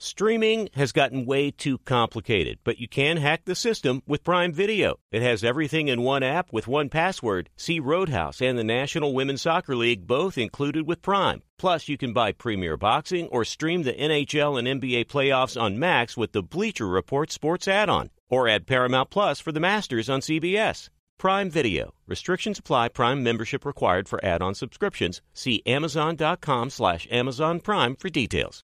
Streaming has gotten way too complicated, but you can hack the system with Prime Video. It has everything in one app with one password. See Roadhouse and the National Women's Soccer League both included with Prime. Plus, you can buy Premier Boxing or stream the NHL and NBA playoffs on Max with the Bleacher Report Sports add-on. Or add Paramount Plus for the Masters on CBS. Prime Video. Restrictions apply. Prime membership required for add-on subscriptions. See Amazon.com/Amazon Prime for details.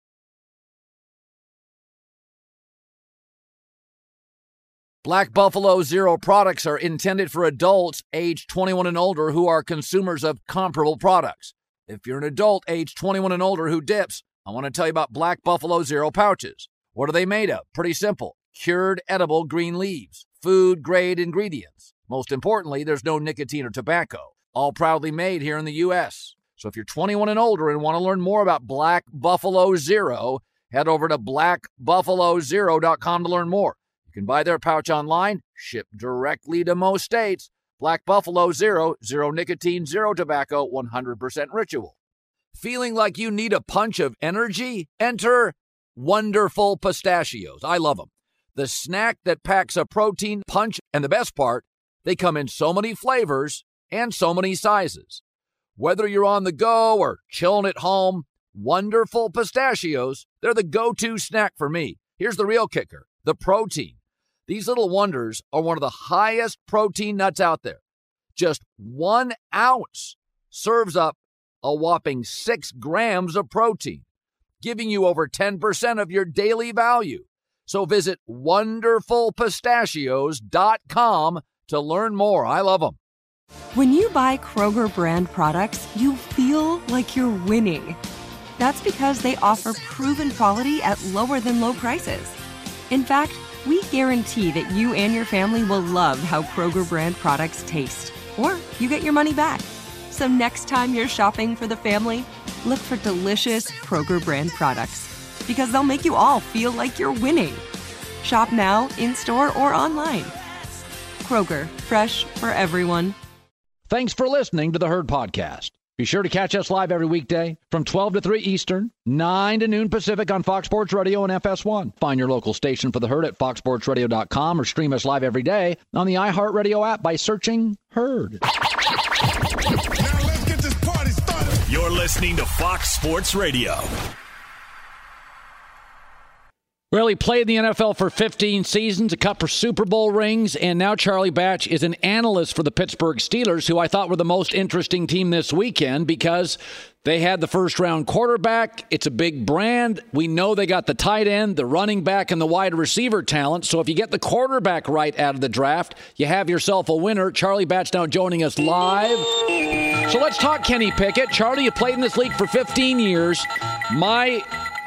Black Buffalo Zero products are intended for adults age 21 and older who are consumers of comparable products. If you're an adult age 21 and older who dips, I want to tell you about Black Buffalo Zero pouches. What are they made of? Pretty simple. Cured edible green leaves, food-grade ingredients. Most importantly, there's no nicotine or tobacco. All proudly made here in the U.S. So if you're 21 and older and want to learn more about Black Buffalo Zero, head over to blackbuffalozero.com to learn more. You can buy their pouch online, ship directly to most states. Black Buffalo Zero, zero nicotine, zero tobacco, 100% ritual. Feeling like you need a punch of energy? Enter Wonderful Pistachios. I love them. The snack that packs a protein punch, and the best part, they come in so many flavors and so many sizes. Whether you're on the go or chilling at home, Wonderful Pistachios, they're the go-to snack for me. Here's the real kicker, the protein. These little wonders are one of the highest protein nuts out there. Just 1 ounce serves up a whopping 6 grams of protein, giving you over 10% of your daily value. So visit wonderfulpistachios.com to learn more. I love them. When you buy Kroger brand products, you feel like you're winning. That's because they offer proven quality at lower than low prices. In fact, we guarantee that you and your family will love how Kroger brand products taste, or you get your money back. So next time you're shopping for the family, look for delicious Kroger brand products, because they'll make you all feel like you're winning. Shop now, in-store, or online. Kroger, fresh for everyone. Thanks for listening to the Herd Podcast. Be sure to catch us live every weekday from 12 to 3 Eastern, 9 to noon Pacific on Fox Sports Radio and FS1. Find your local station for the Herd at foxsportsradio.com or stream us live every day on the iHeartRadio app by searching Herd. Now let's get this party started. You're listening to Fox Sports Radio. Well, he played in the NFL for 15 seasons, a couple of Super Bowl rings, and now Charlie Batch is an analyst for the Pittsburgh Steelers, who I thought were the most interesting team this weekend because they had the first-round quarterback. It's a big brand. We know they got the tight end, the running back, and the wide receiver talent. So if you get the quarterback right out of the draft, you have yourself a winner. Charlie Batch now joining us live. So let's talk Kenny Pickett. Charlie, you played in this league for 15 years. My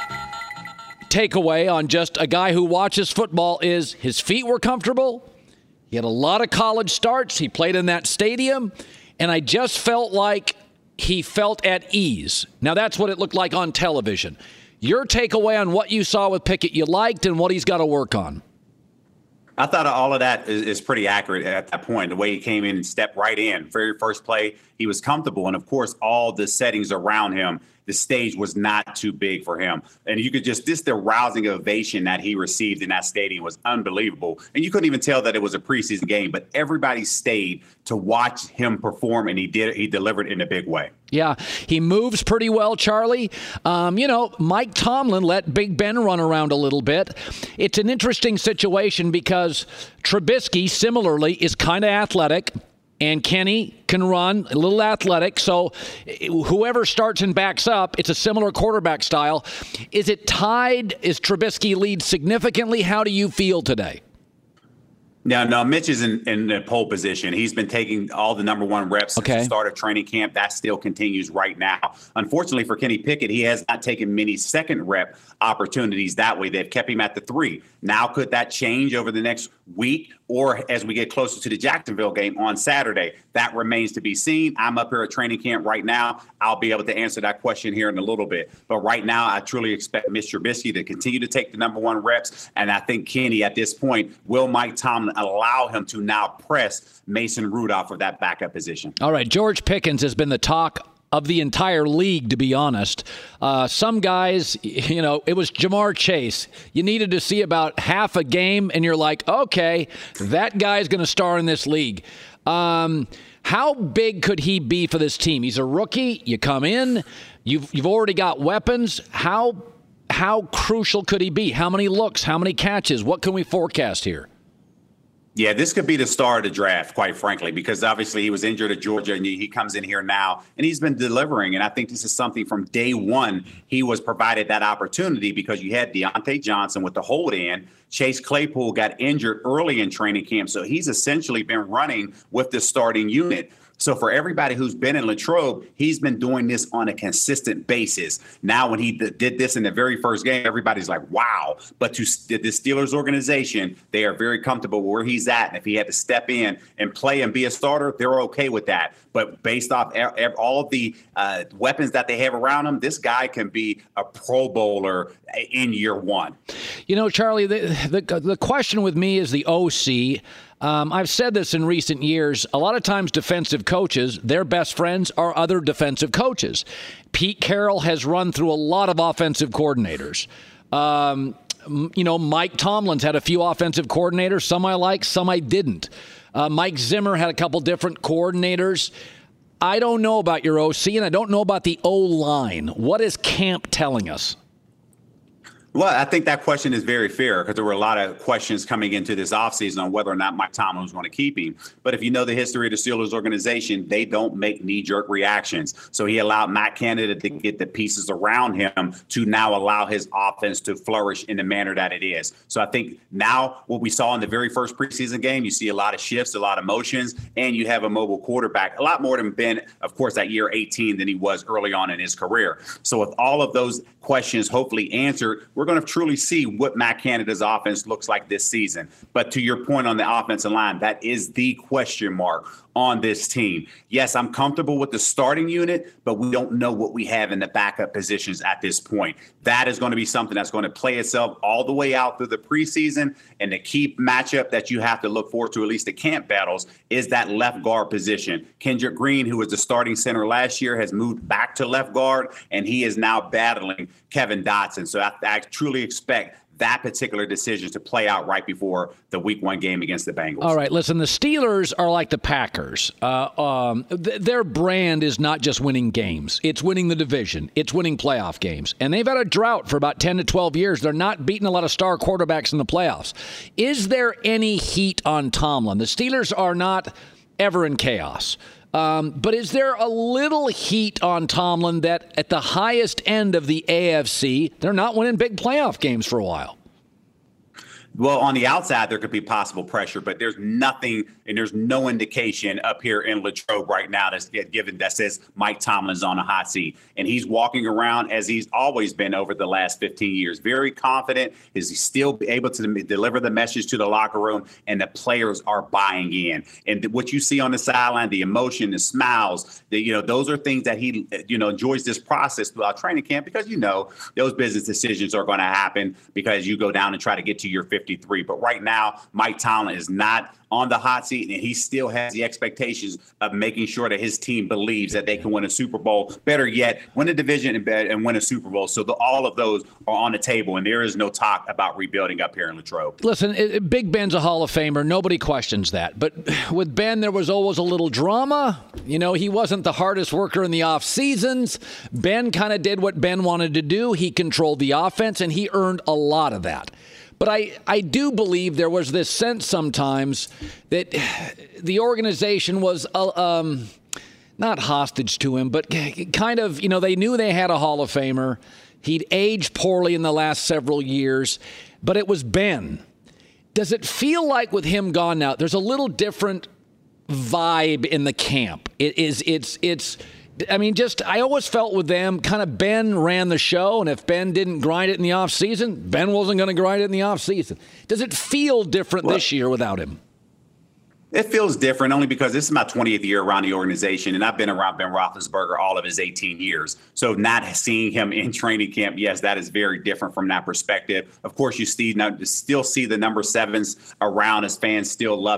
takeaway on just a guy who watches football is his feet were comfortable. He had a lot of college starts. He played in that stadium. And I just felt like he felt at ease. Now, that's what it looked like on television. Your takeaway on what you saw with Pickett you liked and what he's got to work on. I thought all of that is pretty accurate at that point. The way he came in and stepped right in. Very first play, he was comfortable. And, of course, all the settings around him, the stage was not too big for him. And you could the rousing ovation that he received in that stadium was unbelievable. And you couldn't even tell that it was a preseason game, but everybody stayed to watch him perform, and he delivered in a big way. Yeah, he moves pretty well, Charlie. Mike Tomlin let Big Ben run around a little bit. It's an interesting situation because Trubisky, similarly, is kind of athletic. And Kenny can run, a little athletic. So whoever starts and backs up, it's a similar quarterback style. Is it tied? Is Trubisky lead significantly? How do you feel today? No, Mitch is in the pole position. He's been taking all the number one reps since the start of training camp. That still continues right now. Unfortunately for Kenny Pickett, he has not taken many second rep opportunities that way. They've kept him at the 3. Now, could that change over the next week or as we get closer to the Jacksonville game on Saturday? That remains to be seen. I'm up here at training camp right now. I'll be able to answer that question here in a little bit. But right now, I truly expect Mitch Trubisky to continue to take the number one reps. And I think Kenny, at this point, will Mike Tomlin allow him to now press Mason Rudolph for that backup position? All right, George Pickens has been the talk of the entire league, to be honest. Some guys, it was Jamar Chase. You needed to see about half a game, and you're like, okay, that guy's going to star in this league. How big could he be for this team? He's a rookie. You come in. You've already got weapons. How crucial could he be? How many looks? How many catches? What can we forecast here? Yeah, this could be the star of the draft, quite frankly, because obviously he was injured at Georgia and he comes in here now and he's been delivering. And I think this is something from day one. He was provided that opportunity because you had Deontay Johnson with the hold in. Chase Claypool got injured early in training camp. So he's essentially been running with the starting unit. So for everybody who's been in Latrobe, he's been doing this on a consistent basis. Now, when he did this in the very first game, everybody's like, wow. But to the Steelers organization, they are very comfortable where he's at. And if he had to step in and play and be a starter, they're okay with that. But based off all of the weapons that they have around him, this guy can be a Pro Bowler in year one. Charlie, the question with me is the OC. I've said this in recent years. A lot of times defensive coaches, their best friends are other defensive coaches. Pete Carroll has run through a lot of offensive coordinators. Mike Tomlin's had a few offensive coordinators. Some I like, some I didn't. Mike Zimmer had a couple different coordinators. I don't know about your OC, and I don't know about the O-line. What is camp telling us? Well, I think that question is very fair because there were a lot of questions coming into this offseason on whether or not Mike Tomlin was going to keep him. But if you know the history of the Steelers organization, they don't make knee-jerk reactions. So he allowed Matt Canada to get the pieces around him to now allow his offense to flourish in the manner that it is. So I think now what we saw in the very first preseason game, you see a lot of shifts, a lot of motions, and you have a mobile quarterback, a lot more than Ben, of course, at year 18 than he was early on in his career. So with all of those questions hopefully answered, we're going to truly see what Matt Canada's offense looks like this season. But to your point on the offensive line, that is the question mark on this team. Yes, I'm comfortable with the starting unit, but we don't know what we have in the backup positions at this point. That is going to be something that's going to play itself all the way out through the preseason. And the key matchup that you have to look forward to, at least the camp battles, is that left guard position. Kendrick Green, who was the starting center last year, has moved back to left guard, and he is now battling Kevin Dotson. So I truly expect that particular decision to play out right before the Week 1 game against the Bengals. All right, listen, the Steelers are like the Packers. Their brand is not just winning games. It's winning the division. It's winning playoff games. And they've had a drought for about 10 to 12 years. They're not beating a lot of star quarterbacks in the playoffs. Is there any heat on Tomlin? The Steelers are not ever in chaos. But is there a little heat on Tomlin that at the highest end of the AFC, they're not winning big playoff games for a while? Well, on the outside, there could be possible pressure, but there's nothing and there's no indication up here in Latrobe right now that's given that says Mike Tomlin's on a hot seat. And he's walking around as he's always been over the last 15 years, very confident. Is he still able to deliver the message to the locker room? And the players are buying in. And what you see on the sideline, the emotion, the smiles, those are things that he, enjoys this process throughout training camp because, those business decisions are going to happen because you go down and try to get to your 53. But right now, Mike Tomlin is not on the hot seat, and he still has the expectations of making sure that his team believes that they can win a Super Bowl. Better yet, win a division and win a Super Bowl. So all of those are on the table, and there is no talk about rebuilding up here in Latrobe. Listen, Big Ben's a Hall of Famer. Nobody questions that. But with Ben, there was always a little drama. He wasn't the hardest worker in the off seasons. Ben kind of did what Ben wanted to do. He controlled the offense, and he earned a lot of that. But I do believe there was this sense sometimes that the organization was not hostage to him, but kind of, they knew they had a Hall of Famer. He'd aged poorly in the last several years, but it was Ben. Does it feel like with him gone now, there's a little different vibe in the camp? I always felt with them, kind of Ben ran the show, and if Ben didn't grind it in the offseason, Ben wasn't going to grind it in the offseason. Does it feel different this year without him? It feels different only because this is my 20th year around the organization, and I've been around Ben Roethlisberger all of his 18 years. So not seeing him in training camp, yes, that is very different from that perspective. Of course, you still see the number 7s around as fans still love him.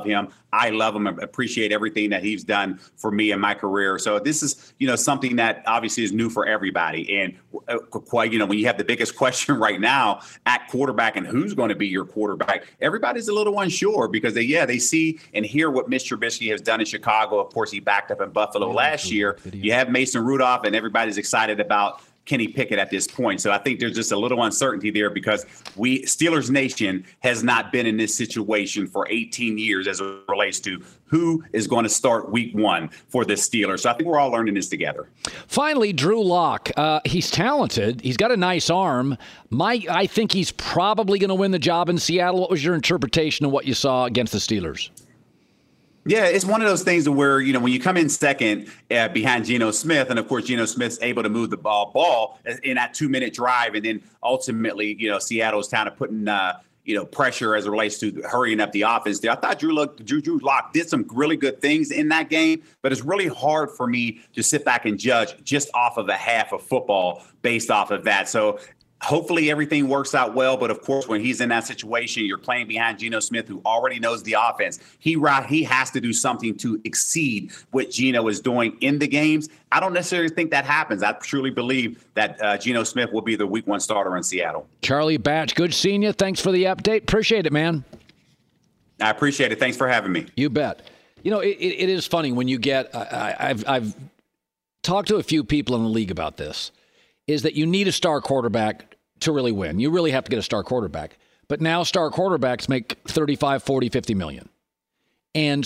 I love him and appreciate everything that he's done for me in my career. So this is, something that obviously is new for everybody. And quite, when you have the biggest question right now at quarterback and who's going to be your quarterback, everybody's a little unsure because they see and hear what Mitch Trubisky has done in Chicago. Of course, he backed up in Buffalo last year. You have Mason Rudolph, and everybody's excited about Kenny Pickett at this point. So I think there's just a little uncertainty there because Steelers Nation has not been in this situation for 18 years as it relates to who is going to start week 1 for the Steelers. So I think we're all learning this together. Finally, Drew Lock. He's talented. He's got a nice arm. I think he's probably going to win the job in Seattle. What was your interpretation of what you saw against the Steelers? Yeah, it's one of those things where, when you come in second behind Geno Smith, and of course, Geno Smith's able to move the ball in that 2-minute drive. And then ultimately, Seattle's kind of putting, pressure as it relates to hurrying up the offense there. I thought Drew Lock did some really good things in that game, but it's really hard for me to sit back and judge just off of a half of football based off of that. So hopefully everything works out well, but of course, when he's in that situation, you're playing behind Geno Smith, who already knows the offense. He has to do something to exceed what Geno is doing in the games. I don't necessarily think that happens. I truly believe that Geno Smith will be the week 1 starter in Seattle. Charlie Batch, good seeing you. Thanks for the update. Appreciate it, man. I appreciate it. Thanks for having me. You bet. It is funny when you get. I've talked to a few people in the league about this. Is that you need a star quarterback to really win. You really have to get a star quarterback. But now star quarterbacks make 35, 40, 50 million. And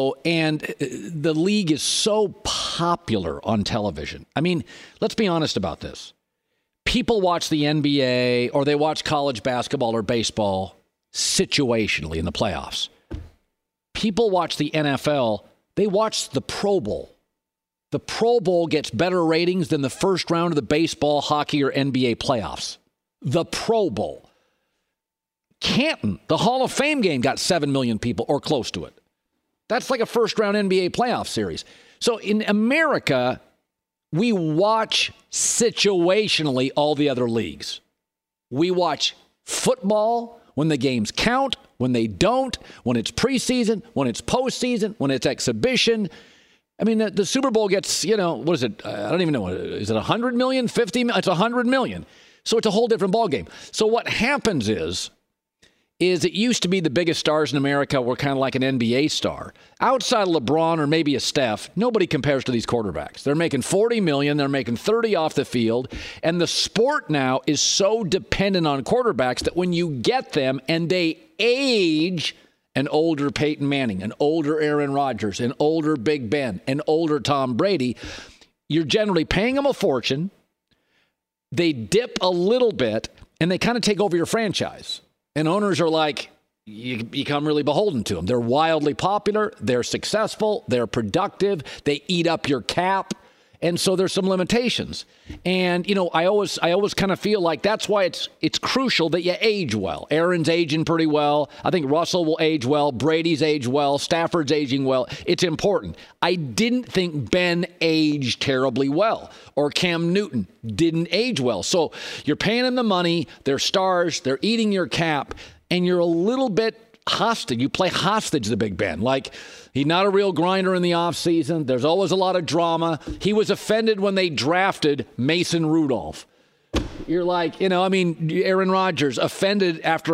the league is so popular on television. I mean, let's be honest about this. People watch the NBA or they watch college basketball or baseball situationally in the playoffs. People watch the NFL. They watch the Pro Bowl. The Pro Bowl gets better ratings than the first round of the baseball, hockey, or NBA playoffs. The Pro Bowl. Canton, the Hall of Fame game, got 7 million people or close to it. That's like a first-round NBA playoff series. So in America, we watch situationally all the other leagues. We watch football when the games count, when they don't, when it's preseason, when it's postseason, when it's exhibition. I mean, the Super Bowl gets, what is it? I don't even know. Is it 100 million, 50 million? It's 100 million. So it's a whole different ballgame. So what happens is it used to be the biggest stars in America were kind of like an NBA star. Outside of LeBron or maybe a Steph, nobody compares to these quarterbacks. They're making 40 million. They're making 30 off the field. And the sport now is so dependent on quarterbacks that when you get them and they age, an older Peyton Manning, an older Aaron Rodgers, an older Big Ben, an older Tom Brady, you're generally paying them a fortune. They dip a little bit, and they kind of take over your franchise. And owners are like, you become really beholden to them. They're wildly popular. They're successful. They're productive. They eat up your cap. And so there's some limitations. And, I always kind of feel like that's why it's crucial that you age well. Aaron's aging pretty well. I think Russell will age well. Brady's aged well. Stafford's aging well. It's important. I didn't think Ben aged terribly well, or Cam Newton didn't age well. So you're paying them the money. They're stars. They're eating your cap. And you're a little bit hostage. You play hostage to Big Ben. Like, he's not a real grinder in the offseason. There's always a lot of drama. He was offended when they drafted Mason Rudolph. You're like, Aaron Rodgers offended after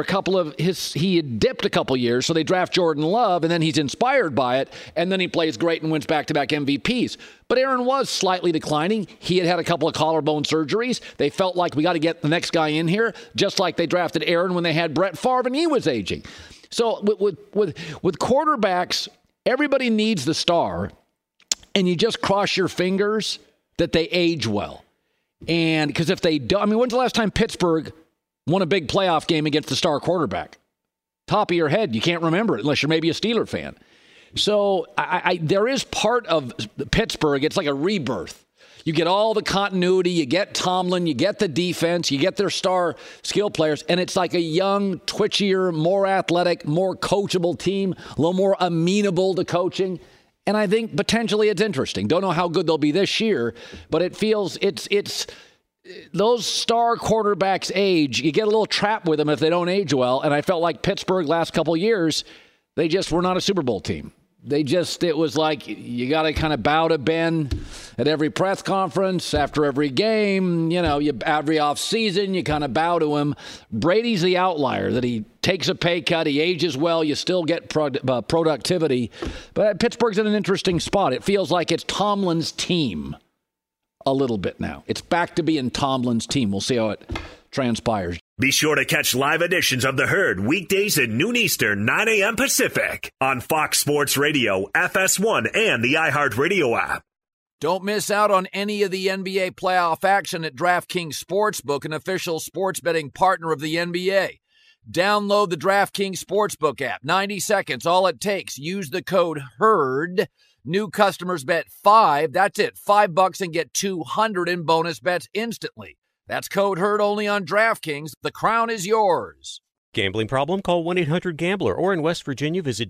he had dipped a couple years, so they draft Jordan Love, and then he's inspired by it, and then he plays great and wins back-to-back MVPs. But Aaron was slightly declining. He had a couple of collarbone surgeries. They felt like we got to get the next guy in here, just like they drafted Aaron when they had Brett Favre, and he was aging. So with quarterbacks, everybody needs the star, and you just cross your fingers that they age well. And because if they don't, when's the last time Pittsburgh won a big playoff game against the star quarterback? Top of your head, you can't remember it unless you're maybe a Steeler fan. So there is part of Pittsburgh, it's like a rebirth. You get all the continuity, you get Tomlin, you get the defense, you get their star skill players, and it's like a young, twitchier, more athletic, more coachable team, a little more amenable to coaching. And I think potentially it's interesting. Don't know how good they'll be this year, but it feels it's those star quarterbacks age. You get a little trapped with them if they don't age well. And I felt like Pittsburgh last couple of years, They just were not a Super Bowl team. It was like you got to kind of bow to Ben at every press conference, after every game, every offseason, you kind of bow to him. Brady's the outlier, that he takes a pay cut, he ages well, you still get productivity. But Pittsburgh's in an interesting spot. It feels like it's Tomlin's team a little bit now. It's back to being Tomlin's team. We'll see how it transpires. Be sure to catch live editions of The Herd weekdays at noon Eastern, 9 a.m. Pacific on Fox Sports Radio, FS1, and the iHeartRadio app. Don't miss out on any of the NBA playoff action at DraftKings Sportsbook, an official sports betting partner of the NBA. Download the DraftKings Sportsbook app. 90 seconds, all it takes. Use the code HERD. New customers bet $5. That's it, $5 and get $200 in bonus bets instantly. That's code HERD only on DraftKings. The crown is yours. Gambling problem? Call 1-800-GAMBLER. Or in West Virginia, visit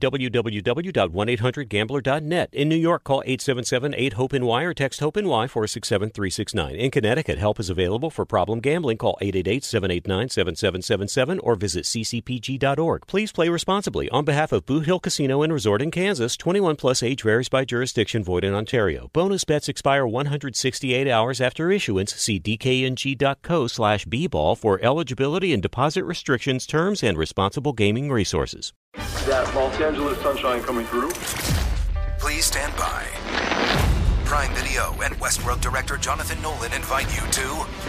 www.1800gambler.net. In New York, call 877-8-HOPE-NY or text HOPE-NY 467-369. In Connecticut, help is available for problem gambling. Call 888-789-7777 or visit ccpg.org. Please play responsibly. On behalf of Boot Hill Casino and Resort in Kansas, 21 plus age varies by jurisdiction, void in Ontario. Bonus bets expire 168 hours after issuance. See dkng.co/bball for eligibility and deposit restrictions, terms, and responsible gaming resources. That Los Angeles sunshine coming through. Please stand by. Prime Video and Westworld director Jonathan Nolan invite you to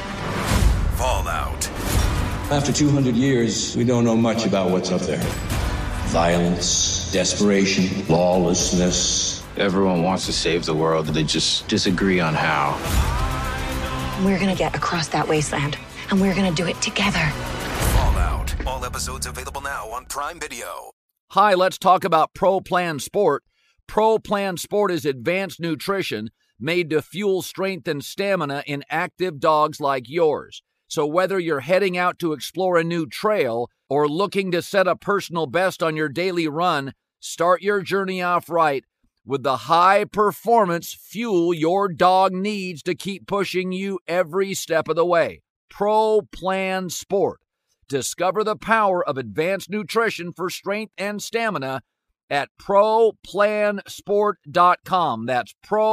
Fallout. After 200 years, we don't know much about what's up there. Violence, desperation, lawlessness. Everyone wants to save the world, they just disagree on how. We're gonna get across that wasteland, and we're gonna do it together. Fallout. All episodes available now on Prime Video. Hi, let's talk about Pro Plan Sport. Pro Plan Sport is advanced nutrition made to fuel strength and stamina in active dogs like yours. So whether you're heading out to explore a new trail or looking to set a personal best on your daily run, start your journey off right with the high-performance fuel your dog needs to keep pushing you every step of the way. Pro Plan Sport. Discover the power of advanced nutrition for strength and stamina at ProPlansport.com. That's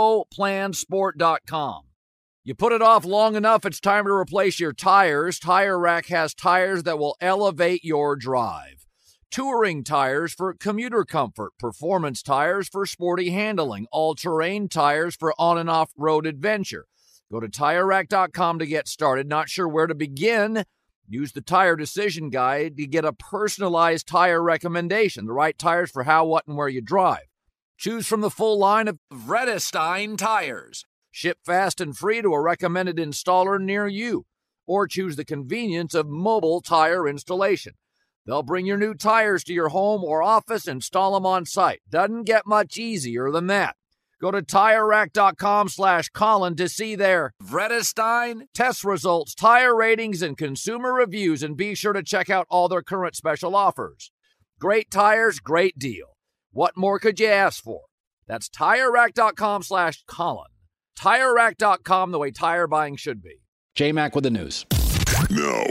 ProPlansport.com. You put it off long enough, it's time to replace your tires. Tire Rack has tires that will elevate your drive. Touring tires for commuter comfort, performance tires for sporty handling, all-terrain tires for on- and off-road adventure. Go to TireRack.com to get started. Not sure where to begin? Use the Tire Decision Guide to get a personalized tire recommendation, the right tires for how, what, and where you drive. Choose from the full line of Vredestein tires. Ship fast and free to a recommended installer near you. Or choose the convenience of mobile tire installation. They'll bring your new tires to your home or office and install them on site. Doesn't get much easier than that. Go to TireRack.com/Colin to see their Vredestein test results, tire ratings, and consumer reviews, and be sure to check out all their current special offers. Great tires, great deal. What more could you ask for? That's TireRack.com/Colin. TireRack.com, the way tire buying should be. J-Mac with the news. No.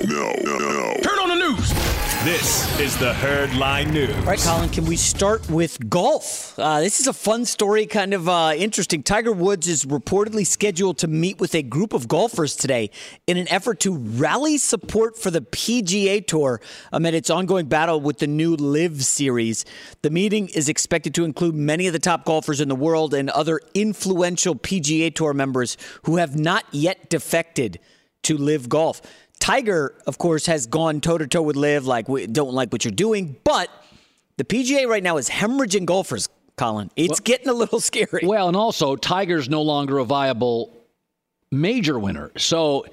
Turn on the news. This is the Herd Line News. All right, Colin, can we start with golf? This is a fun story, kind of interesting. Tiger Woods is reportedly scheduled to meet with a group of golfers today in an effort to rally support for the PGA Tour amid its ongoing battle with the new LIV Series. The meeting is expected to include many of the top golfers in the world and other influential PGA Tour members who have not yet defected to LIV Golf. Tiger, of course, has gone toe-to-toe with LIV, like, we don't like what you're doing. But the PGA right now is hemorrhaging golfers, Colin. It's getting a little scary. Well, and also, Tiger's no longer a viable major winner. So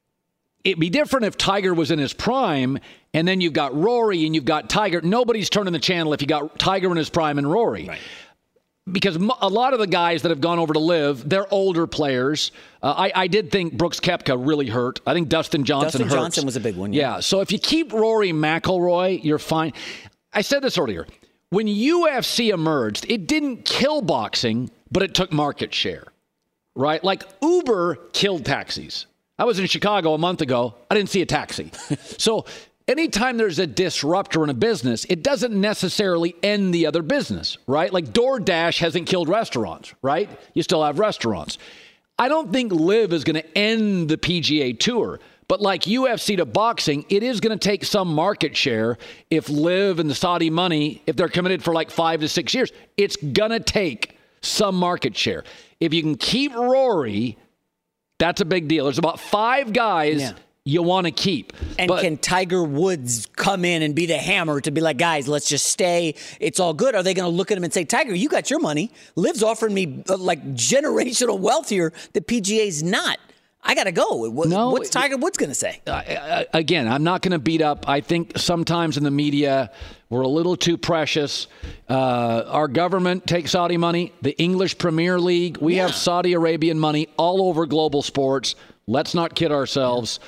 it'd be different if Tiger was in his prime, and then you've got Rory and you've got Tiger. Nobody's turning the channel if you got Tiger in his prime and Rory. Right. Because a lot of the guys that have gone over to LIV, they're older players. I did think Brooks Koepka really hurt. I think Dustin Johnson hurt. Dustin Johnson was a big one. Yeah, so if you keep Rory McIlroy, you're fine. I said this earlier. When UFC emerged, it didn't kill boxing, but it took market share, right? Like Uber killed taxis. I was in Chicago a month ago. I didn't see a taxi. So anytime there's a disruptor in a business, it doesn't necessarily end the other business, right? Like DoorDash hasn't killed restaurants, right? You still have restaurants. I don't think LIV is going to end the PGA Tour. But like UFC to boxing, it is going to take some market share if LIV and the Saudi money, if they're committed for like 5 to 6 years, it's going to take some market share. If you can keep Rory, that's a big deal. There's about 5 guys you want to keep. And can Tiger Woods come in and be the hammer to be like, guys, let's just stay. It's all good. Are they going to look at him and say, Tiger, you got your money. LIV's offering me like generational wealth here. The PGA's not. I got to go. What's Tiger Woods going to say? Again, I'm not going to beat up. I think sometimes in the media, we're a little too precious. Our government takes Saudi money. The English Premier League, we have Saudi Arabian money all over global sports. Let's not kid ourselves.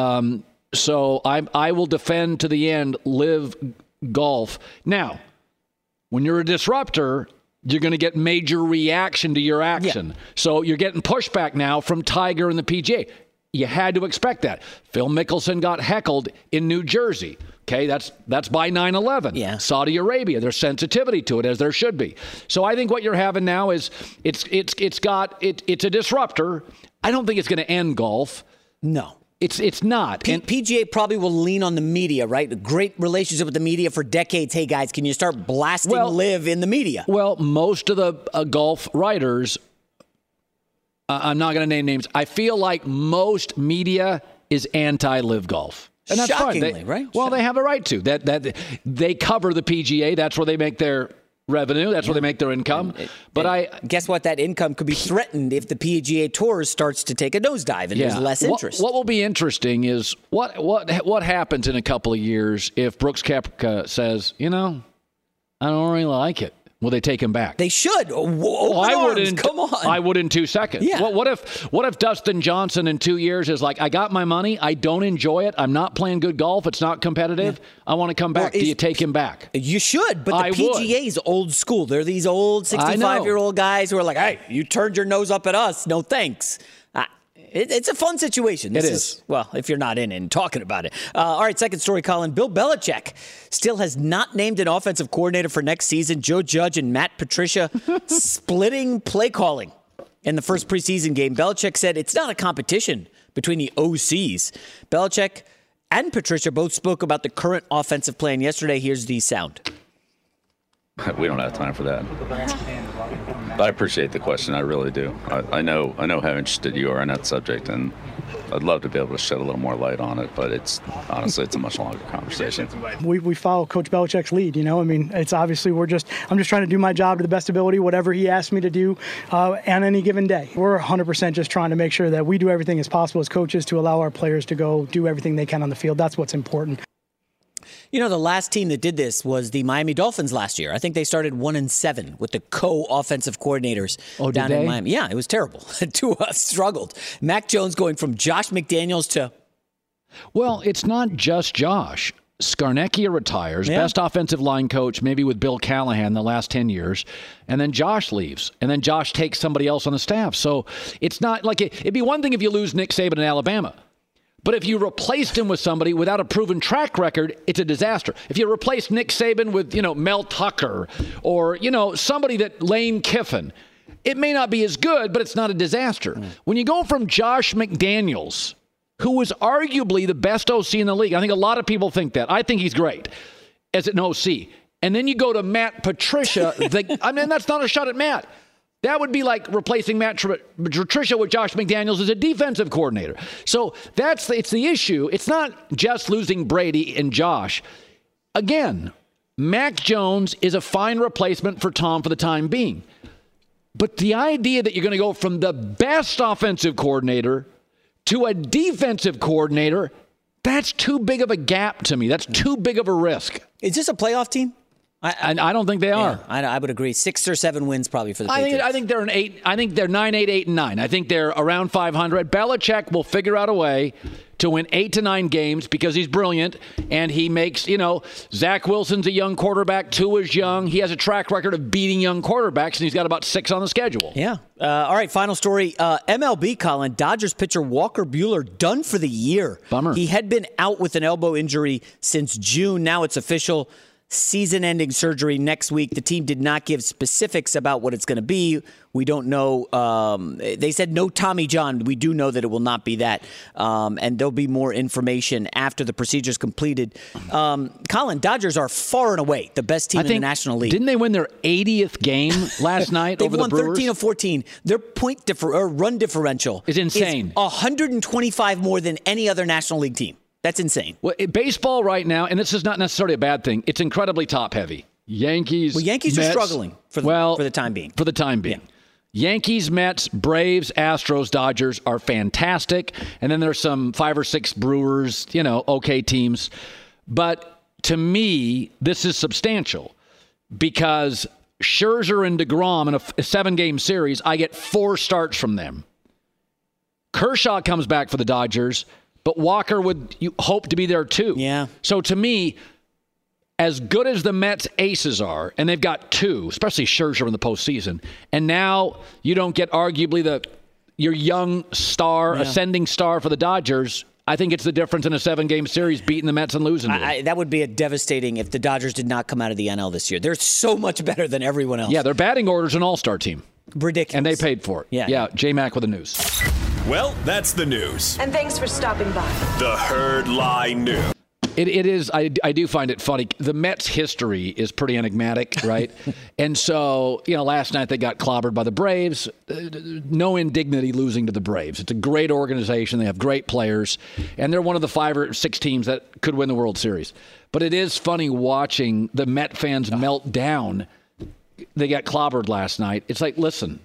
So I will defend to the end LIV Golf. Now, when you're a disruptor, you're going to get major reaction to your action. Yeah. So you're getting pushback now from Tiger and the PGA. You had to expect that. Phil Mickelson got heckled in New Jersey. Okay, that's by 9/11. Yeah. Saudi Arabia, there's sensitivity to it, as there should be. So I think what you're having now is it's a disruptor. I don't think it's going to end golf. No. It's not. PGA probably will lean on the media, right? A great relationship with the media for decades. Hey, guys, can you start blasting LIV in the media? Well, most of the golf writers, I'm not going to name names, I feel like most media is anti-LIV golf. And that's shockingly, fine. Right? Well, they have a right to. That they cover the PGA. That's where they make their revenue. That's where they make their income. Guess what? That income could be threatened if the PGA Tour starts to take a nosedive and there's less interest. What will be interesting is what happens in a couple of years if Brooks Koepka says, I don't really like it. Will they take him back? They should. I wouldn't. Come on. I would in 2 seconds. Yeah. What if Dustin Johnson in 2 years is like, I got my money. I don't enjoy it. I'm not playing good golf. It's not competitive. Yeah. I want to come back. Do you take him back? You should, but the PGA is old school. They're these old 65-year-old guys who are like, hey, you turned your nose up at us. No thanks. It's a fun situation. This is, well, if you're not in it and talking about it. All right, second story, Colin. Bill Belichick still has not named an offensive coordinator for next season. Joe Judge and Matt Patricia splitting play calling in the first preseason game. Belichick said it's not a competition between the OCs. Belichick and Patricia both spoke about the current offensive plan yesterday. Here's the sound. We don't have time for that. But I appreciate the question. I really do. I know how interested you are in that subject, and I'd love to be able to shed a little more light on it, but honestly, it's a much longer conversation. We follow Coach Belichick's lead, I mean, it's obviously I'm just trying to do my job to the best ability, whatever he asks me to do on any given day. We're 100% just trying to make sure that we do everything as possible as coaches to allow our players to go do everything they can on the field. That's what's important. The last team that did this was the Miami Dolphins last year. I think they started 1-7 with the co-offensive coordinators down in Miami. Yeah, it was terrible. Tua struggled. Mac Jones going from Josh McDaniels to... Well, it's not just Josh. Scarnecchia retires, best offensive line coach, maybe with Bill Callahan the last 10 years, and then Josh leaves, and then Josh takes somebody else on the staff. So it's not like it'd be one thing if you lose Nick Saban in Alabama. But if you replaced him with somebody without a proven track record, it's a disaster. If you replace Nick Saban with, Mel Tucker or, somebody that Lane Kiffin, it may not be as good, but it's not a disaster. When you go from Josh McDaniels, who was arguably the best OC in the league, I think a lot of people think that. I think he's great as an OC. And then you go to Matt Patricia. That's not a shot at Matt. That would be like replacing Matt Patricia with Josh McDaniels as a defensive coordinator. So it's the issue. It's not just losing Brady and Josh. Again, Mac Jones is a fine replacement for Tom for the time being. But the idea that you're going to go from the best offensive coordinator to a defensive coordinator, that's too big of a gap to me. That's too big of a risk. Is this a playoff team? I don't think they are. I would agree. 6 or 7 wins probably for the Patriots. I think they're an 8. I think they're 9, 8, 8, and 9. I think they're around 500. Belichick will figure out a way to win 8 to 9 games because he's brilliant and he makes, Zach Wilson's a young quarterback. Tua's young. He has a track record of beating young quarterbacks, and he's got about 6 on the schedule. Yeah. All right, final story. MLB, Colin, Dodgers pitcher Walker Buehler done for the year. Bummer. He had been out with an elbow injury since June. Now it's official. Season-ending surgery next week. The team did not give specifics about what it's going to be. We don't know. They said no Tommy John. We do know that it will not be that. And there'll be more information after the procedure is completed. Colin, Dodgers are far and away the best team in the National League. Didn't they win their 80th game last night over the Brewers? They've won 13 of 14. Their run differential is insane. 125 more than any other National League team. That's insane. Well, baseball right now, and this is not necessarily a bad thing, it's incredibly top-heavy. Yankees Mets, are struggling for the time being. For the time being. Yeah. Yankees, Mets, Braves, Astros, Dodgers are fantastic. And then there's some 5 or 6 Brewers, okay teams. But to me, this is substantial because Scherzer and DeGrom in a 7-game series, I get 4 starts from them. Kershaw comes back for the Dodgers, but Walker would hope to be there too. Yeah. So to me, as good as the Mets aces are, and they've got 2, especially Scherzer in the postseason, and now you don't get arguably your young star, ascending star for the Dodgers. I think it's the difference in a 7-game series beating the Mets and losing to them. That would be devastating if the Dodgers did not come out of the NL this year. They're so much better than everyone else. Yeah, their batting order's an all-star team. Ridiculous. And they paid for it. Yeah. J-Mac with the news. Well, that's the news. And thanks for stopping by. The Herd Lie News. It is. I do find it funny. The Mets' history is pretty enigmatic, right? And so, last night they got clobbered by the Braves. No indignity losing to the Braves. It's a great organization. They have great players. And they're one of the 5 or 6 teams that could win the World Series. But it is funny watching the Met fans melt down. They got clobbered last night. It's like, listen,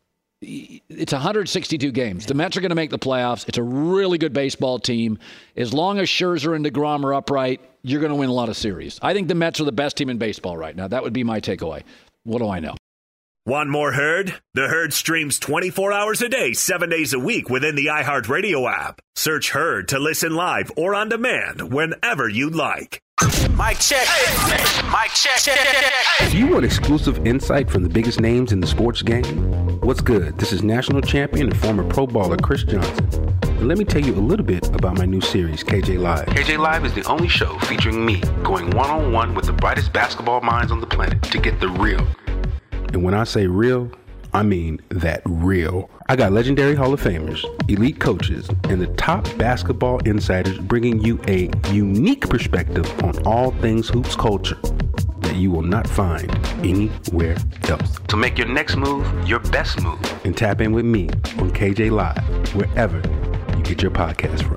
it's 162 games. The Mets are going to make the playoffs. It's a really good baseball team. As long as Scherzer and DeGrom are upright, you're going to win a lot of series. I think the Mets are the best team in baseball right now. That would be my takeaway. What do I know? Want more Herd? The Herd streams 24 hours a day, 7 days a week within the iHeartRadio app. Search Herd to listen live or on demand whenever you like. Mic check. Mic check. Do you want exclusive insight from the biggest names in the sports game? What's good? This is national champion and former pro baller Chris Johnson. And let me tell you a little bit about my new series, KJ Live. KJ Live is the only show featuring me going one-on-one with the brightest basketball minds on the planet to get the real. And when I say real, I mean that real. I got legendary Hall of Famers, elite coaches, and the top basketball insiders bringing you a unique perspective on all things hoops culture that you will not find anywhere else. So make your next move your best move and tap in with me on KJ Live, wherever you get your podcast from.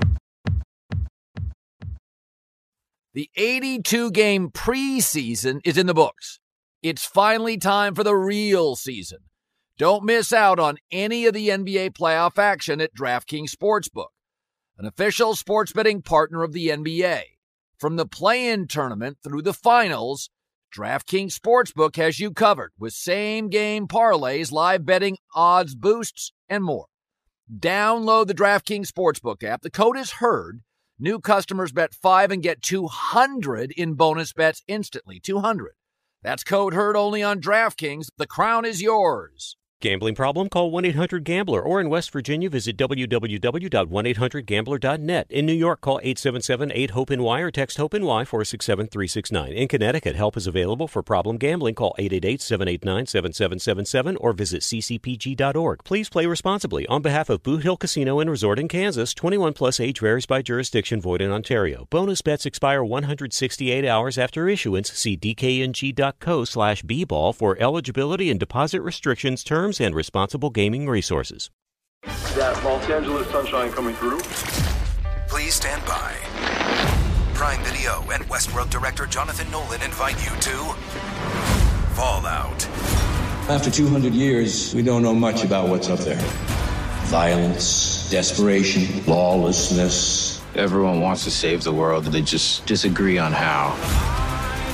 The 82-game preseason is in the books. It's finally time for the real season. Don't miss out on any of the NBA playoff action at DraftKings Sportsbook, an official sports betting partner of the NBA. From the play-in tournament through the finals, DraftKings Sportsbook has you covered with same-game parlays, live betting, odds boosts, and more. Download the DraftKings Sportsbook app. The code is HERD. New customers bet $5 and get $200 in bonus bets instantly. $200. That's code HERD only on DraftKings. The crown is yours. Gambling problem? Call 1-800-GAMBLER. Or in West Virginia, visit www.1800gambler.net. In New York, call 877-8-HOPE-NY or text HOPE-NY 467-369. In Connecticut, help is available for problem gambling. Call 888-789-7777 or visit ccpg.org. Please play responsibly. On behalf of Boot Hill Casino and Resort in Kansas, 21 plus age varies by jurisdiction, void in Ontario. Bonus bets expire 168 hours after issuance. See dkng.co/bball for eligibility and deposit restrictions, terms, and responsible gaming resources. That Los Angeles sunshine coming through. Please stand by. Prime Video and Westworld director Jonathan Nolan invite you to Fallout. After 200 years, we don't know much about what's up there. Violence, desperation, lawlessness. Everyone wants to save the world, they just disagree on how.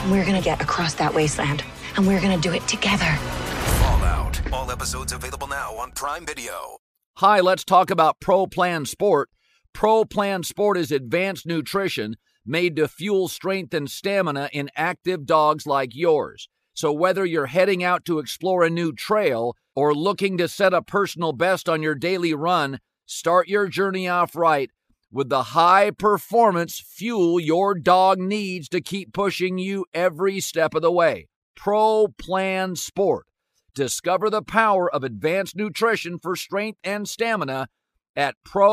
And we're going to get across that wasteland. And we're going to do it together. Fallout. All episodes available now on Prime Video. Hi, let's talk about Pro Plan Sport. Pro Plan Sport is advanced nutrition made to fuel strength and stamina in active dogs like yours. So whether you're heading out to explore a new trail or looking to set a personal best on your daily run, start your journey off right with the high-performance fuel your dog needs to keep pushing you every step of the way. Pro Plan Sport. Discover the power of advanced nutrition for strength and stamina at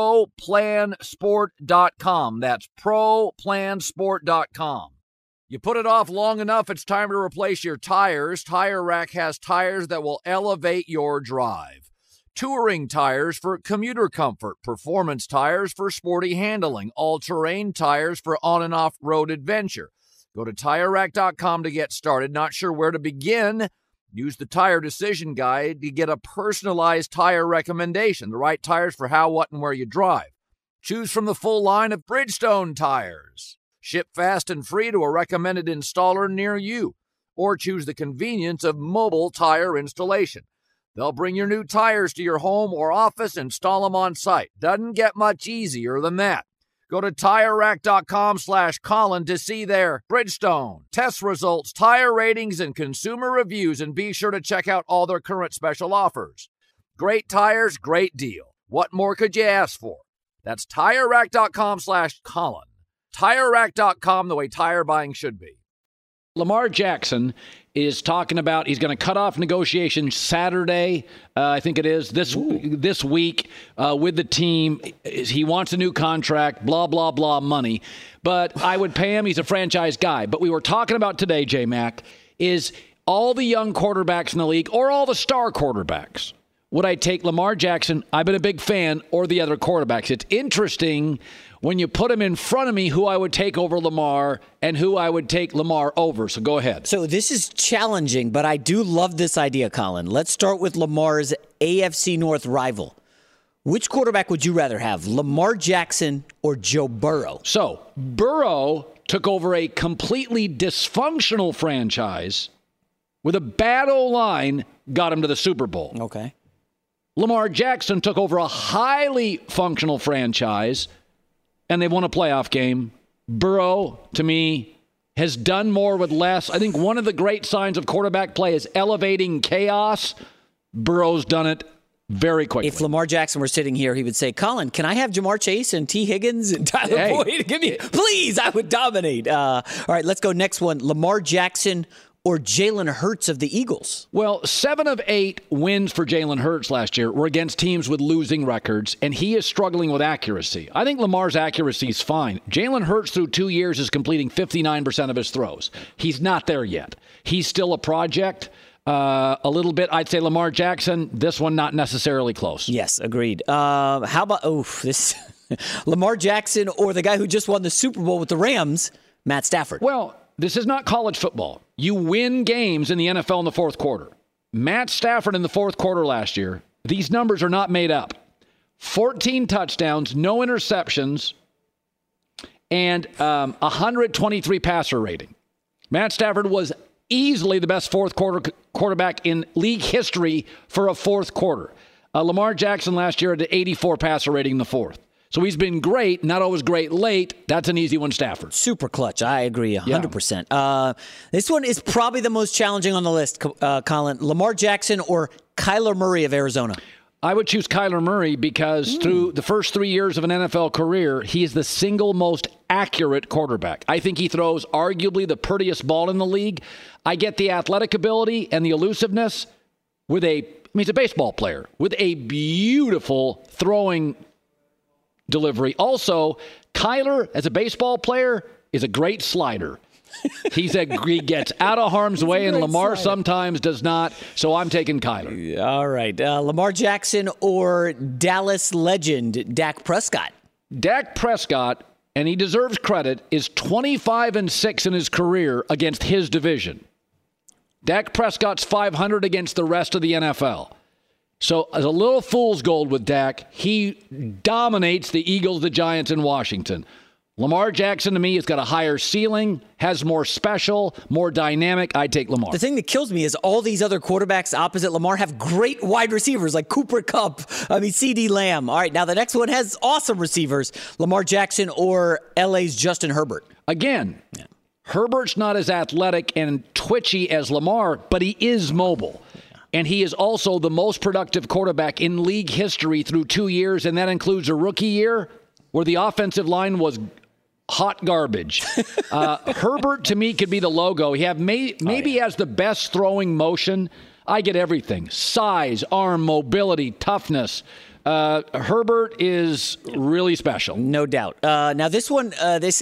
ProPlansport.com. That's ProPlansport.com. You put it off long enough, it's time to replace your tires. Tire Rack has tires that will elevate your drive. Touring tires for commuter comfort, performance tires for sporty handling, all-terrain tires for on- and off-road adventure. Go to TireRack.com to get started. Not sure where to begin? Use the Tire Decision Guide to get a personalized tire recommendation, the right tires for how, what, and where you drive. Choose from the full line of Bridgestone tires. Ship fast and free to a recommended installer near you. Or choose the convenience of mobile tire installation. They'll bring your new tires to your home or office and install them on site. Doesn't get much easier than that. Go to TireRack.com/Colin to see their Bridgestone test results, tire ratings, and consumer reviews, and be sure to check out all their current special offers. Great tires, great deal. What more could you ask for? That's TireRack.com/Colin. TireRack.com, the way tire buying should be. Lamar Jackson is talking about he's going to cut off negotiations Saturday, I think it is, this week with the team. He wants a new contract, blah, blah, blah, money. But I would pay him. He's a franchise guy. But we were talking about today, J-Mac, is all the young quarterbacks in the league or all the star quarterbacks. Would I take Lamar Jackson? I've been a big fan, or the other quarterbacks. It's interesting when you put him in front of me who I would take over Lamar and who I would take Lamar over. So go ahead. So this is challenging, but I do love this idea, Colin. Let's start with Lamar's AFC North rival. Which quarterback would you rather have, Lamar Jackson or Joe Burrow? So Burrow took over a completely dysfunctional franchise with a bad O-line, got him to the Super Bowl. Okay. Lamar Jackson took over a highly functional franchise, and they won a playoff game. Burrow, to me, has done more with less. I think one of the great signs of quarterback play is elevating chaos. Burrow's done it very quickly. If Lamar Jackson were sitting here, he would say, Colin, can I have Jamar Chase and T. Higgins and Tyler Boyd? Give me, please, I would dominate. All right, let's go next one. Lamar Jackson or Jalen Hurts of the Eagles? Well, 7 of 8 wins for Jalen Hurts last year were against teams with losing records, and he is struggling with accuracy. I think Lamar's accuracy is fine. Jalen Hurts through 2 years is completing 59% of his throws. He's not there yet. He's still a project. A little bit, I'd say Lamar Jackson. This one, not necessarily close. Yes, agreed. How about, this Lamar Jackson or the guy who just won the Super Bowl with the Rams, Matt Stafford? Well, this is not college football. You win games in the NFL in the fourth quarter. Matt Stafford in the fourth quarter last year, these numbers are not made up. 14 touchdowns, no interceptions, and 123 passer rating. Matt Stafford was easily the best fourth quarter quarterback in league history for a fourth quarter. Lamar Jackson last year had an 84 passer rating in the fourth. So he's been great, not always great late. That's an easy one, Stafford. Super clutch. I agree 100%. Yeah. This one is probably the most challenging on the list, Colin. Lamar Jackson or Kyler Murray of Arizona? I would choose Kyler Murray because through the first 3 years of an NFL career, he is the single most accurate quarterback. I think he throws arguably the prettiest ball in the league. I get the athletic ability and the elusiveness with he's a baseball player with a beautiful throwing delivery. Also, Kyler, as a baseball player, is a great slider. He gets out of harm's way, and Lamar sometimes does not, so I'm taking Kyler. All right. Lamar Jackson or Dallas legend Dak Prescott? Dak Prescott, and he deserves credit, is 25-6 in his career against his division. Dak Prescott's 500 against the rest of the NFL. So as a little fool's gold with Dak, he dominates the Eagles, the Giants, and Washington. Lamar Jackson, to me, has got a higher ceiling, has more special, more dynamic. I take Lamar. The thing that kills me is all these other quarterbacks opposite Lamar have great wide receivers like Cooper Kupp, CeeDee Lamb. All right, now the next one has awesome receivers, Lamar Jackson or LA's Justin Herbert. Again, Herbert's not as athletic and twitchy as Lamar, but he is mobile. And he is also the most productive quarterback in league history through 2 years, and that includes a rookie year where the offensive line was hot garbage. Herbert, to me, could be the logo. He has the best throwing motion. I get everything. Size, arm, mobility, toughness. Herbert is really special. No doubt. Now, this one,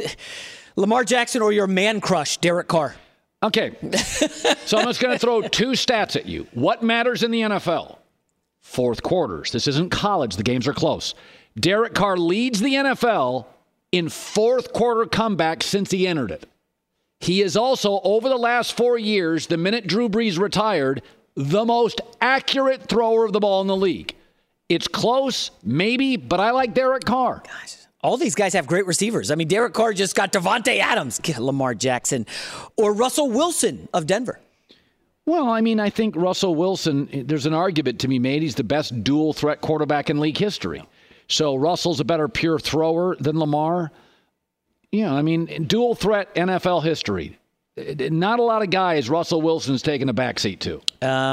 Lamar Jackson or your man crush, Derek Carr. Okay. So I'm just going to throw 2 stats at you. What matters in the NFL? Fourth quarters. This isn't college. The games are close. Derek Carr leads the NFL in fourth quarter comebacks since he entered it. He is also, over the last 4 years, the minute Drew Brees retired, the most accurate thrower of the ball in the league. It's close, maybe, but I like Derek Carr. Guys, all these guys have great receivers. I mean, Derek Carr just got Devontae Adams, Lamar Jackson, or Russell Wilson of Denver. Well, I mean, I think Russell Wilson, there's an argument to be made. He's the best dual threat quarterback in league history. So Russell's a better pure thrower than Lamar. Yeah, I mean, dual threat NFL history. Not a lot of guys Russell Wilson's taking a backseat to.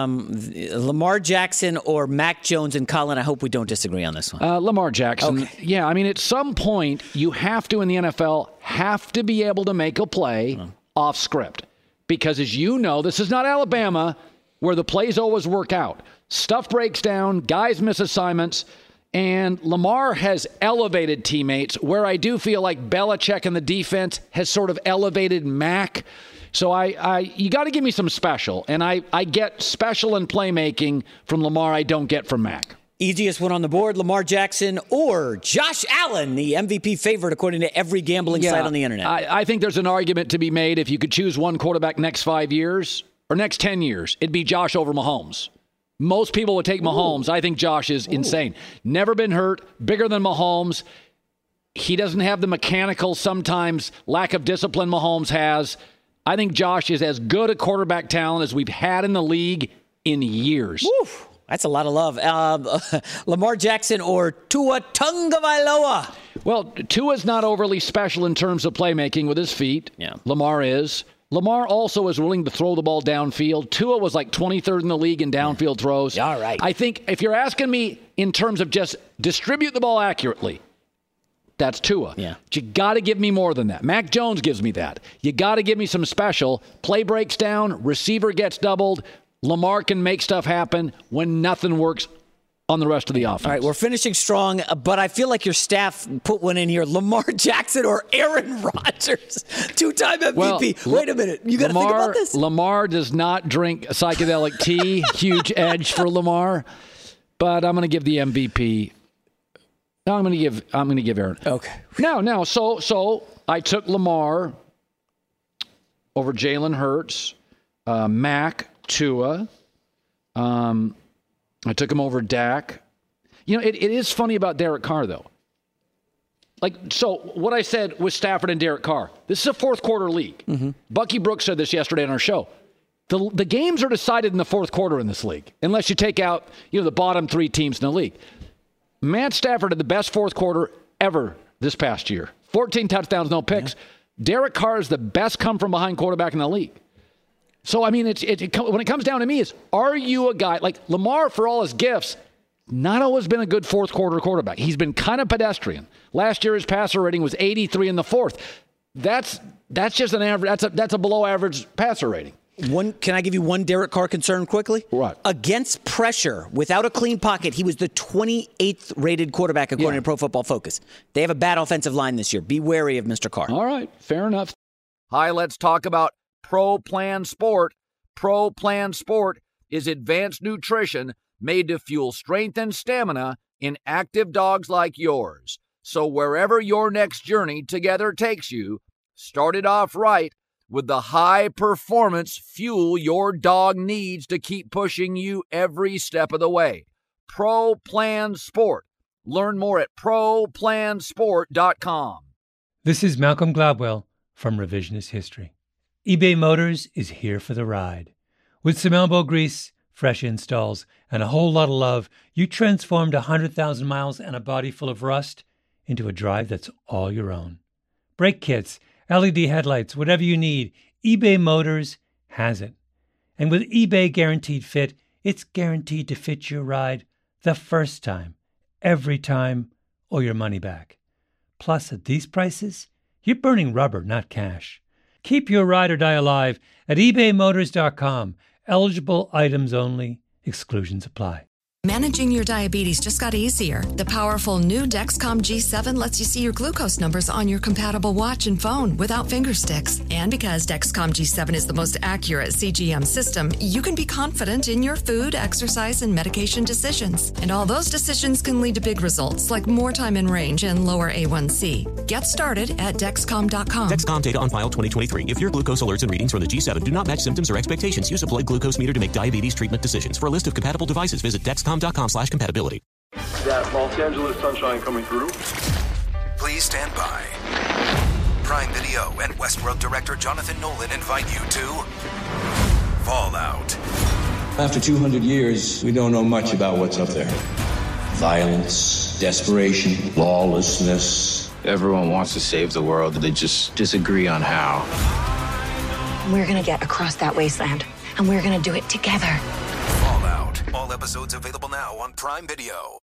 Lamar Jackson or Mac Jones and Colin, I hope we don't disagree on this one. Lamar Jackson. Okay. Yeah, I mean, at some point, you have to, in the NFL, have to be able to make a play off script. Because as you know, this is not Alabama where the plays always work out. Stuff breaks down, guys miss assignments. And Lamar has elevated teammates where I do feel like Belichick and the defense has sort of elevated Mac. So you got to give me some special. And I get special in playmaking from Lamar I don't get from Mac. Easiest one on the board, Lamar Jackson or Josh Allen, the MVP favorite according to every gambling site on the internet. I think there's an argument to be made if you could choose one quarterback next 5 years or next 10 years, it'd be Josh over Mahomes. Most people would take Mahomes. I think Josh is insane. Never been hurt, bigger than Mahomes. He doesn't have the mechanical, sometimes lack of discipline Mahomes has. I think Josh is as good a quarterback talent as we've had in the league in years. Woof. That's a lot of love. Lamar Jackson or Tua Tagovailoa? Well, Tua's not overly special in terms of playmaking with his feet. Yeah. Lamar is. Lamar also is willing to throw the ball downfield. Tua was like 23rd in the league in downfield throws. All right. I think if you're asking me in terms of just distribute the ball accurately, that's Tua. Yeah. But you got to give me more than that. Mac Jones gives me that. You got to give me some special. Play breaks down, receiver gets doubled. Lamar can make stuff happen when nothing works on the rest of the offense. All right, we're finishing strong, but I feel like your staff put one in here. Lamar Jackson or Aaron Rodgers, 2-time MVP. Well, wait a minute. You got to think about this. Lamar does not drink psychedelic tea. Huge edge for Lamar. But I'm going to give the MVP. No, I'm going to give Aaron. Okay. No. So I took Lamar over Jalen Hurts, Mac, Tua. I took him over Dak. You know, it is funny about Derek Carr, though. So what I said with Stafford and Derek Carr, this is a fourth quarter league. Mm-hmm. Bucky Brooks said this yesterday on our show. The games are decided in the fourth quarter in this league, unless you take out, the bottom 3 teams in the league. Matt Stafford had the best fourth quarter ever this past year. 14 touchdowns, no picks. Yeah. Derek Carr is the best come-from-behind quarterback in the league. So, I mean, when it comes down to me, are you a guy like Lamar, for all his gifts, not always been a good fourth quarter quarterback. He's been kind of pedestrian. Last year, his passer rating was 83 in the fourth. That's just an average. That's a below average passer rating. Can I give you one Derek Carr concern quickly? Right. Against pressure, without a clean pocket, he was the 28th rated quarterback according to Pro Football Focus. They have a bad offensive line this year. Be wary of Mr. Carr. All right. Fair enough. Hi, let's talk about Pro Plan Sport. Pro Plan Sport is advanced nutrition made to fuel strength and stamina in active dogs like yours. So wherever your next journey together takes you, start it off right with the high-performance fuel your dog needs to keep pushing you every step of the way. Pro Plan Sport. Learn more at ProPlansport.com. This is Malcolm Gladwell from Revisionist History. eBay Motors is here for the ride. With some elbow grease, fresh installs, and a whole lot of love, you transformed 100,000 miles and a body full of rust into a drive that's all your own. Brake kits, LED headlights, whatever you need, eBay Motors has it. And with eBay Guaranteed Fit, it's guaranteed to fit your ride the first time, every time, or your money back. Plus, at these prices, you're burning rubber, not cash. Keep your ride or die alive at ebaymotors.com. Eligible items only. Exclusions apply. Managing your diabetes just got easier. The powerful new Dexcom G7 lets you see your glucose numbers on your compatible watch and phone without finger sticks. And because Dexcom G7 is the most accurate CGM system, you can be confident in your food, exercise, and medication decisions. And all those decisions can lead to big results, like more time in range and lower A1C. Get started at Dexcom.com. Dexcom data on file 2023. If your glucose alerts and readings from the G7 do not match symptoms or expectations, use a blood glucose meter to make diabetes treatment decisions. For a list of compatible devices, visit Dexcom.com/compatibility. That Los Angeles sunshine coming through. Please stand by. Prime Video and Westworld director Jonathan Nolan invite you to Fallout. After 200 years, we don't know much about what's up there. Violence, desperation, lawlessness. Everyone wants to save the world, they just disagree on how. We're gonna get across that wasteland, and we're gonna do it together. Fallout. All episodes available now on Prime Video.